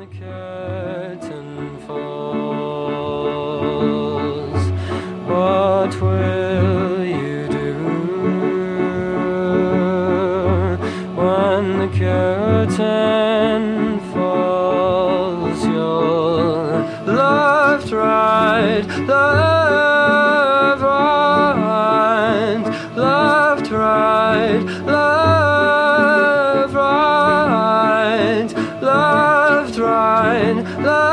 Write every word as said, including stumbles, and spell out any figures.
curtain falls, what will you do when the curtain falls? You're left, right, left, right, left, right, left, right, left, right, left.